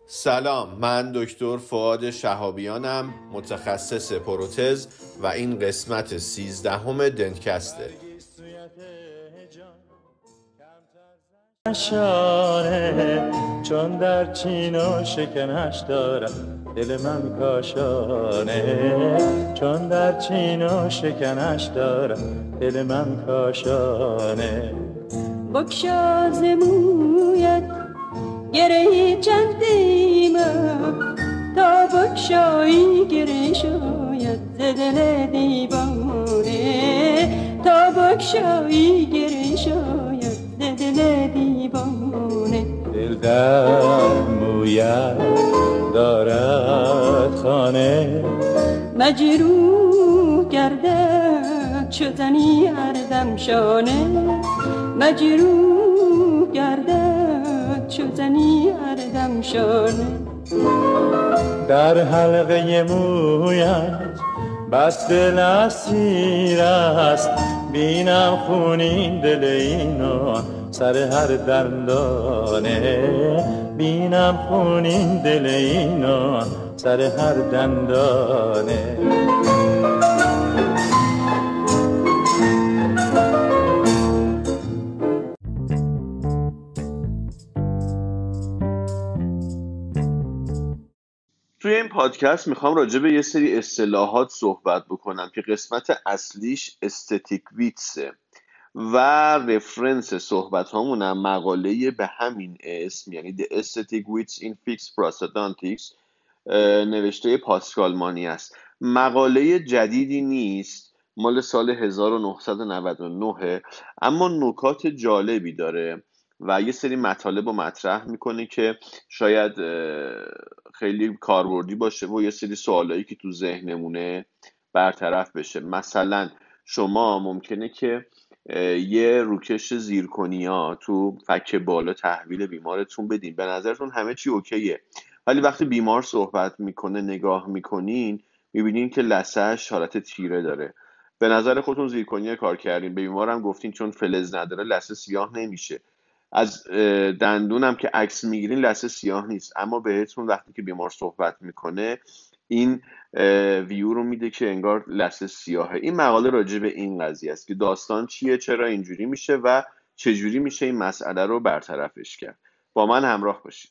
سلام، من دکتر فؤاد شهابیانم، متخصص پروتز و این قسمت 13 دنتکسته. شانه چون در چین و شکنش دارم دل من کاشانه، چون در چین و شکنش دارم دل من کاشانه. بکشاز مویت گره چندیمم تا بکشایی گره شاید ز دل دیوانه، تا بکشایی گره شاید ز دل دیوانه. دل در مویت دارد خانه، مجروح گردد چو زنی هر دم شانه، مجروح گردد چو زنی هر دم شانه. در حلقه مویت بس دل اسیر است، بینم خونین دل اینو سر هر دندانه، بینم خونین دل اینو سر هر دندانه. توی این پادکست میخوام راجع به یه سری اصطلاحات صحبت بکنم که قسمت اصلیش استتیک ویتسه و رفرنس صحبت هامونم مقاله به همین اسم، یعنی The Aesthetic Wits in Fixed Prosthodontics نوشته پاسکال مانی است. مقاله جدیدی نیست، مال سال 1999، اما نکات جالبی داره و یه سری مطالب رو مطرح میکنه که شاید خیلی کاربردی باشه و یه سری سوالایی که تو ذهنمونه برطرف بشه. مثلا شما ممکنه که یه روکش زیرکنیا تو فک بالا تحویل بیمارتون بدین، به نظرتون همه چی اوکیه، ولی وقتی بیمار صحبت میکنه نگاه میکنین میبینین که لثه‌اش حالت تیره داره. به نظر خودتون زیرکنیا کار کردین، به بیمارم گفتین چون فلز نداره لثه سیاه نمیشه. از دندونم که عکس میگیرین لثه سیاه نیست، اما بهتون وقتی که بیمار صحبت میکنه این ویو رو میده که انگار لثه سیاهه. این مقاله راجع به این قضیه است که داستان چیه، چرا اینجوری میشه و چجوری میشه این مسئله رو برطرفش کرد. با من همراه باشید.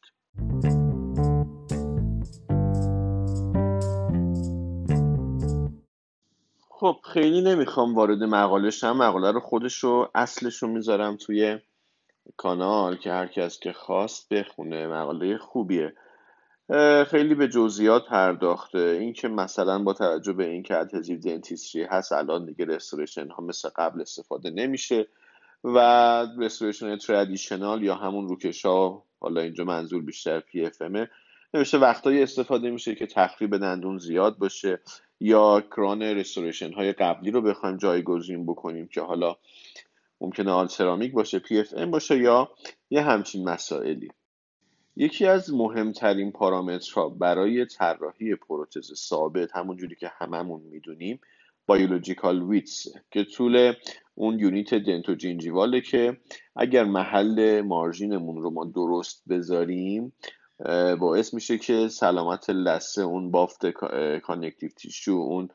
خب خیلی نمیخوام وارد مقاله شم، مقاله رو اصلش رو میذارم توی کانال که هر کس که خواست بخونه. مقاله خوبیه، خیلی به جزئیات پرداخته. این که مثلا با توجه به این که ادهزیو دنتیستری هست الان دیگه رستوریشن ها مثل قبل استفاده نمیشه و رستوریشن ترادیشنال یا همون روکش ها، حالا اینجا منظور بیشتر پی اف امه، نمیشه وقتایی استفاده میشه که تخریب دندون زیاد باشه یا کران رستوریشن های قبلی رو بخوایم جایگزین بکنیم که حالا ممکنه آل سرامیک باشه، پی اف ام باشه یا یه همچین مسائلی. یکی از مهمترین پارامترها برای طراحی پروتز ثابت، همونجوری که هممون میدونیم، بایولوژیکال ویتس که طول اون یونیت دنتوجینجیواله که اگر محل مارژینمون رو ما درست بذاریم باعث میشه که سلامت لثه، اون بافت کانکتیو تیشو، اون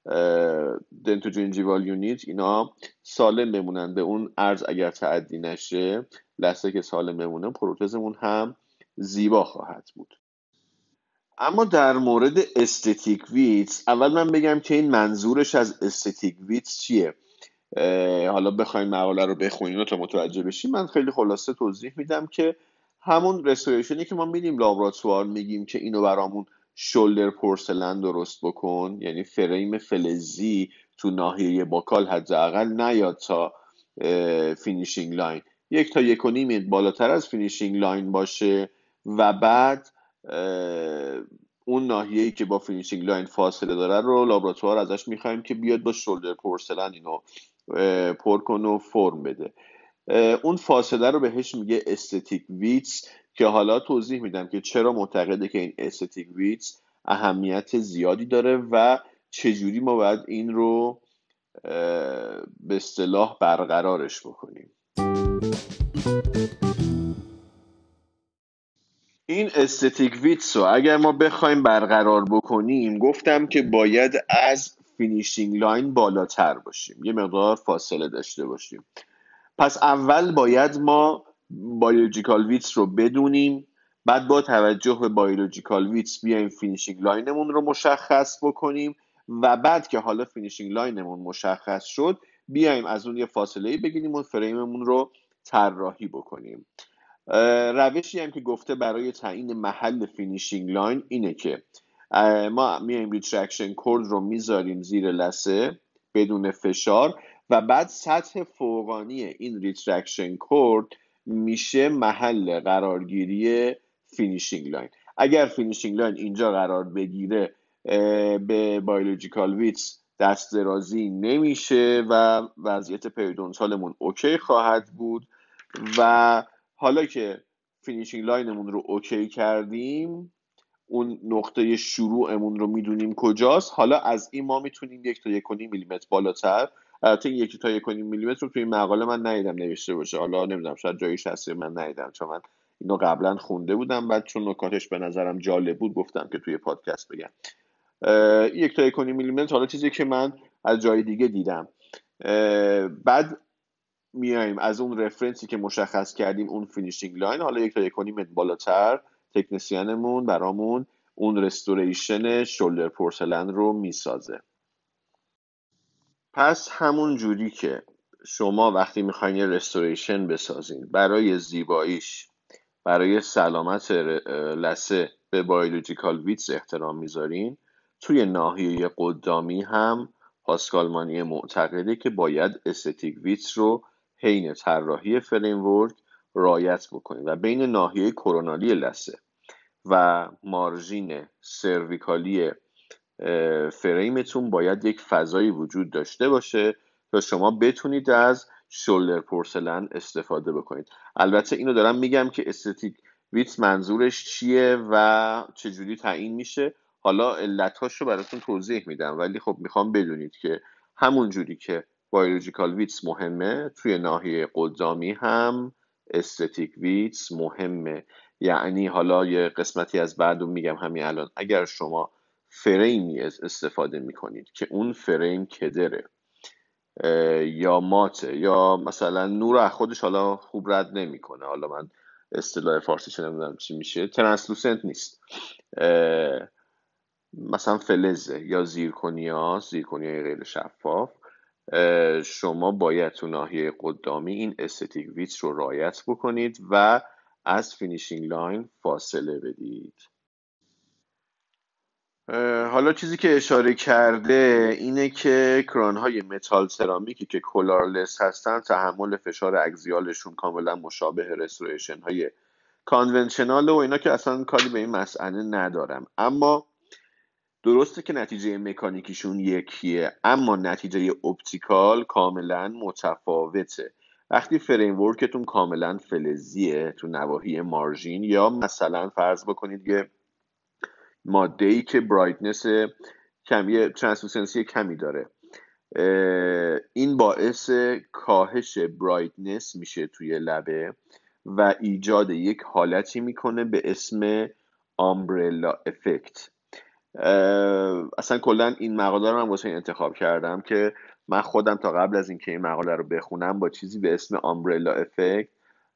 دنتوجینجیوال یونیت، اینا سالم بمونن. به اون عرض اگر تعدی نشه، لثه که سالم بمونه، پروتزمون هم زیبا خواهد بود. اما در مورد استتیک ویتس، اول من بگم که این منظورش از استتیک ویتس چیه. حالا بخواین مقاله رو بخونین و تا متوجه بشین، من خیلی خلاصه توضیح میدم که همون رستوریشنی که ما میدیم لابراتوار، میگیم که اینو برامون شولدر پورسلن درست بکن، یعنی فریم فلزی تو ناحیه باکال حداقل نیاد تا فینیشینگ لاین، 1 تا 1.5 بالاتر از فینیشینگ لاین باشه و بعد اون ناحیه‌ای که با فینیشینگ لاین فاصله داره رو لابراتوار ازش میخوایم که بیاد با شولدر پورسلن اینو پر کنه و فرم بده. اون فاصله رو بهش میگه استتیک ویتس که حالا توضیح میدم که چرا معتقده که این استتیک ویتس اهمیت زیادی داره و چجوری ما باید این رو به اصطلاح برقرارش بکنیم. این استتیک ویتس رو اگر ما بخوایم برقرار بکنیم، گفتم که باید از فینیشینگ لاین بالاتر باشیم، یه مقدار فاصله داشته باشیم. پس اول باید ما بایولوژیکال ویتس رو بدونیم، بعد با توجه به بایولوژیکال ویتس بیایم فینیشینگ لاینمون رو مشخص بکنیم و بعد که حالا فینیشینگ لاینمون مشخص شد بیایم از اون یه فاصله‌ای بگیریم و فریممون رو طراحی بکنیم. روشی هم که گفته برای تعیین محل فینیشینگ لاین اینه که ما میایم ریترکشن کورد رو میذاریم زیر لثه بدون فشار و بعد سطح فوقانی این ریترکشن کورد میشه محل قرارگیری فینیشینگ لاین. اگر فینیشینگ لاین اینجا قرار بگیره به بایولوژیکال ویتس دست درازی نمیشه و وضعیت پریدونتالمون اوکی خواهد بود. و حالا که فینیشینگ لاینمون رو اوکی کردیم، اون نقطه شروعمون رو میدونیم کجاست، حالا از این ما میتونیم 1 تا 1.5 میلیمتر بالاتر، البته 1 تا 1.5 میلیمتر رو توی این مقاله من ندیدم نوشته باشه، حالا نمیدونم شاید جاییش هست من ندیدم چون من اینو قبلا خونده بودم، بعد چون نکاتش به نظرم جالب بود گفتم که توی پادکست بگم. 1 تا 1.5 میلیمتر حالا چیزی که من از جای دیگه دیدم. بعد میایم از اون رفرنسی که مشخص کردیم اون فینیشینگ لاین، حالا 1 تا 1.5 متر بالاتر تکنسیانمون برامون اون رستوریشن شولدر پورسلن رو میسازه. پس همون جوری که شما وقتی میخواین یه رستوریشن بسازین برای زیباییش، برای سلامت لثه به بایولوژیکال ویتس احترام میذارین، توی ناحیه قدامی هم پاسکال معتقده که باید استتیک ویتس رو حین طراحی فریم ورک رعایت بکنید و بین ناحیه کرونالی لثه و مارژین سرویکالی فریمتون باید یک فضایی وجود داشته باشه تا شما بتونید از شولدر پورسلن استفاده بکنید. البته اینو دارم میگم که استتیک ویتس منظورش چیه و چجوری تعیین میشه، حالا علتاش رو براتون توضیح میدم، ولی خب میخوام بدونید که همون جوری که بایولوژیکال ویتس مهمه توی ناحیه قدامی هم استتیک ویتس مهمه. یعنی حالا یه قسمتی از بعدو میگم همین الان، اگر شما فریمی استفاده میکنید که اون فریم کدره یا ماته یا مثلا نور از خودش حالا خوب رد نمیکنه، حالا من اصطلاح فارسیش نمیدونم چی میشه، ترانسلوسنت نیست، مثلا فلزه یا زیرکونیای غیر شفاف، شما باید تو ناحیه قدامی این استتیک ویتس رو رعایت بکنید و از فینیشینگ لاین فاصله بدید. حالا چیزی که اشاره کرده اینه که کران‌های متال سرامیکی که کولارلس هستن تحمل فشار اکزیالشون کاملا مشابه رستوریشن های کانونشنال و اینا که اصلا کاری به این مسئله ندارم، اما درسته که نتیجه مکانیکیشون یکیه اما نتیجه اپتیکال کاملا متفاوته. وقتی فریم ورکتون کاملا فلزیه تو نواحی مارژین یا مثلا فرض بکنید یه ماده‌ای که برایتنس کمی ترانسلوسنسی کمی داره، این باعث کاهش برایتنس میشه توی لبه و ایجاد یک حالتی میکنه به اسم آمبرلا افکت. اصلا کلا این مقاله رو من واسه این انتخاب کردم که من خودم تا قبل از اینکه این مقاله رو بخونم با چیزی به اسم آمبرلا افکت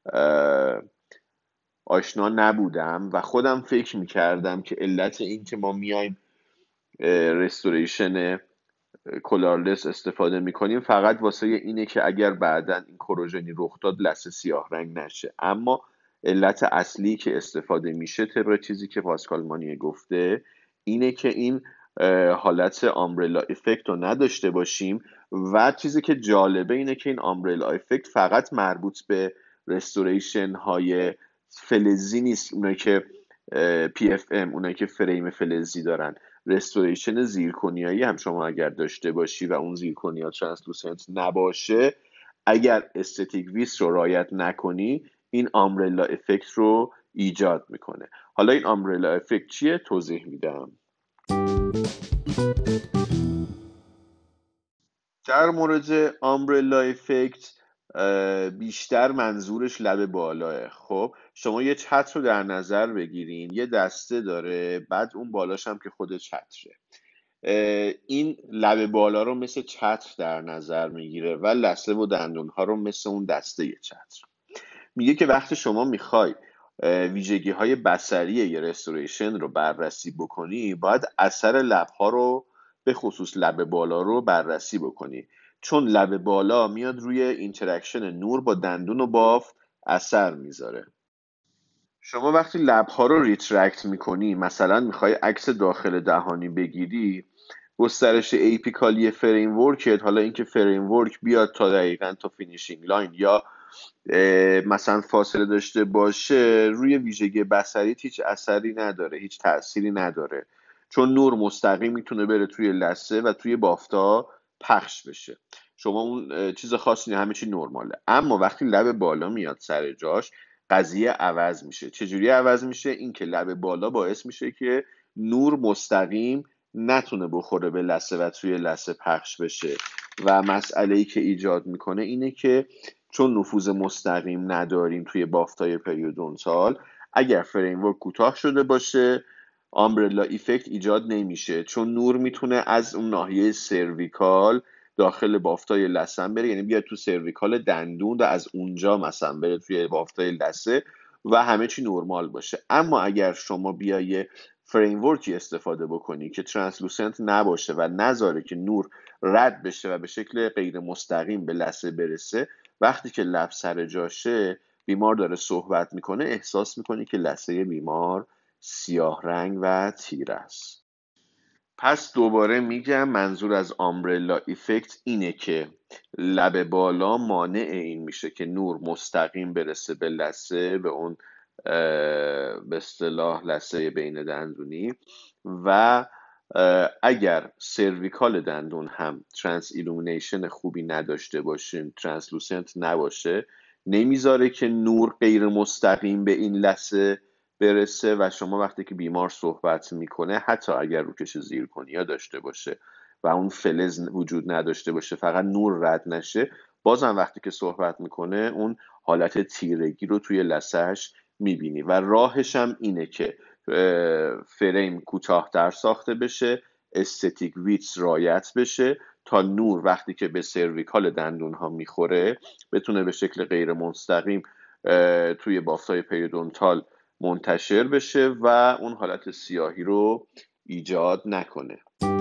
آشنا نبودم و خودم فکر میکردم که علت این که ما میایم رستوریشن کولارلس استفاده میکنیم فقط واسه اینه که اگر بعداً این کروژنی رخ داد لثه سیاه رنگ نشه، اما علت اصلی که استفاده میشه طبق چیزی که پاسکال مانیه گفته اینه که این حالت آمبرلا افکت رو نداشته باشیم و چیزی که جالبه اینه که این آمبرلا افکت فقط مربوط به رستوریشن های فلزی نیست، اونایی که PFM، اونایی که فریم فلزی دارن، رستوریشن زیرکونیایی هم شما اگر داشته باشی و اون زیرکونیا ترانسلوسنت نباشه، اگر استتیک ویتس رو رعایت نکنی این آمبرلا افکت رو ایجاد میکنه. حالا این آمبرلا افکت چیه توضیح میدم. در مورد آمبرلا افکت بیشتر منظورش لب بالاه. خب شما یه چتر رو در نظر بگیرین، یه دسته داره، بعد اون بالاش هم که خود چتره. این لب بالا رو مثل چتر در نظر میگیره و لثه و دندونها رو مثل اون دسته چتر. میگه که وقتی شما میخوای ویژگی های بصری یه رستوریشن رو بررسی بکنی، باید اثر لبها رو به خصوص لب بالا رو بررسی بکنی، چون لب بالا میاد روی اینتراکشن نور با دندون و بافت اثر میذاره. شما وقتی لبها رو ریترکت میکنی، مثلا میخوای عکس داخل دهانی بگیری، گسترش ایپیکالی فریم ورکت، حالا اینکه فریم ورک بیاد تا دقیقاً تا فینیشینگ لاین یا مثلا فاصله داشته باشه، روی ویژگی بصریت هیچ اثری نداره، هیچ تأثیری نداره، چون نور مستقیم میتونه بره توی لثه و توی بافتا پخش بشه. شما اون چیز خاصی نه، همه چی نرماله. اما وقتی لب بالا میاد سر جاش، قضیه عوض میشه. چجوری عوض میشه؟ این که لب بالا باعث میشه که نور مستقیم نتونه بخوره به لثه و توی لثه پخش بشه و مسئله‌ای که ایجاد میکنه اینه که چون نفوذ مستقیم نداریم توی بافتای پریودونتال، اگر فریم ورک کوتاه شده باشه آمبرلا ایفکت ایجاد نمیشه، چون نور میتونه از اون ناحیه سرویکال داخل بافتای لثه بره، یعنی بیاد تو سرویکال دندون و از اونجا مثلا بره توی بافتای لثه و همه چی نرمال باشه. اما اگر شما بیای فریم ورکی استفاده بکنی که ترانسلوسنت نباشه و نذاره که نور رد بشه و به شکل غیر مستقیم به لثه برسه، وقتی که لب سر جاشه، بیمار داره صحبت میکنه، احساس میکنی که لثه بیمار سیاه رنگ و تیره است. پس دوباره میگم منظور از آمبرلا ایفکت اینه که لب بالا مانع این میشه که نور مستقیم برسه به لثه، به اون به اصطلاح لثه بین دندونی، و اگر سرویکال دندون هم ترانس ایلومینیشن خوبی نداشته باشه، ترانسلوسنت نباشه، نمیذاره که نور غیر مستقیم به این لثه برسه و شما وقتی که بیمار صحبت میکنه، حتی اگر روکش زیرکنیا داشته باشه و اون فلز وجود نداشته باشه، فقط نور رد نشه، بازم وقتی که صحبت میکنه اون حالت تیرگی رو توی لثه‌اش میبینی. و راهش هم اینه که فریم کوتاه‌تر ساخته بشه، استتیک ویتس رعایت بشه تا نور وقتی که به سرویکال دندون ها میخوره بتونه به شکل غیر مستقیم توی بافتای پریودونتال منتشر بشه و اون حالت سیاهی رو ایجاد نکنه.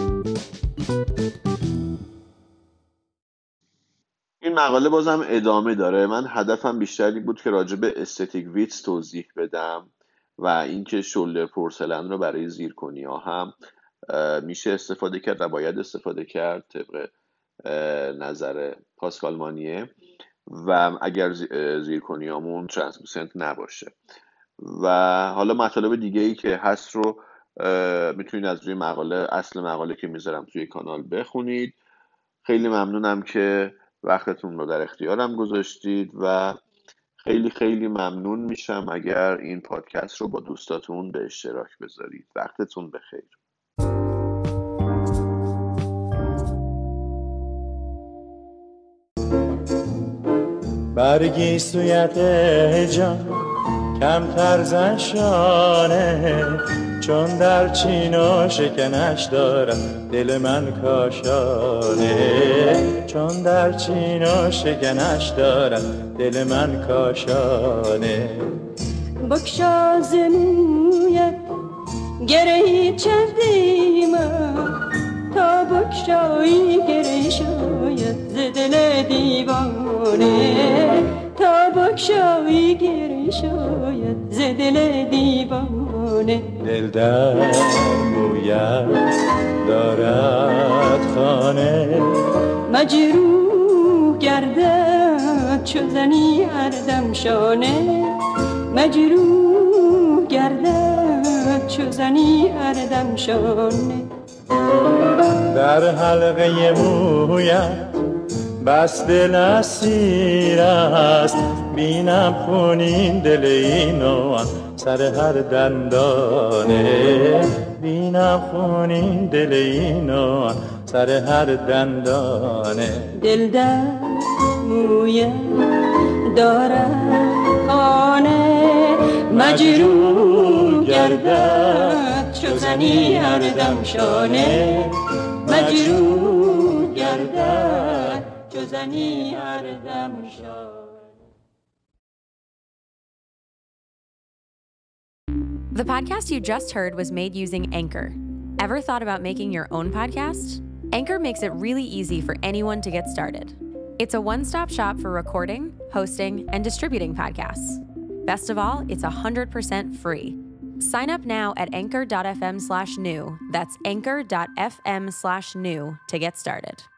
این مقاله بازم ادامه داره. من هدفم بیشتری بود که راجع به استتیک ویتس توضیح بدم و اینکه شولدر پورسلن رو برای زیرکنیا هم میشه استفاده کرد و باید استفاده کرد طبق نظر پاسکال مانیه، و اگر زیرکنیامون ترانسلوسنت نباشه. و حالا مطالب دیگه ای که هست رو میتونید از روی مقاله، اصل مقاله که میذارم توی کانال بخونید. خیلی ممنونم که وقتتون رو در اختیارم گذاشتید و خیلی خیلی ممنون میشم اگر این پادکست رو با دوستاتون به اشتراک بذارید. وقتتون بخیر. برگی سویت جان کمتر زنشانه، چون در چین و شکنش دارم دل من کاشانه، چون در چین و شکنش دارم دل من کاشانه. بکشا زمویت گرهی چندیم تا بکشایی گره شاید ز دل دیوانه، تا بکشایی گره شاید ز دل دیوانه. دل در گوید دارد خانه، مجروح گردد چو زنی هر دم شانه، مجروح گردد چو زنی هر دم شانه. در حلقه مویت بس دل اسیر است، بینم خونین دل اینو سر هر دندانه، بینم خونین دل اینو سر هر دندانه. دل در گویم دارد خانه مجروح گردد چو زنی هر دم شانه مجروح گردد چو زنی هر دم شانه. The podcast you just heard was made using Anchor. Ever thought about making your own podcast? Anchor makes it really easy for anyone to get started. It's a one-stop shop for recording, hosting, and distributing podcasts. Best of all, it's 100% free. Sign up now at anchor.fm/new. That's anchor.fm/new to get started.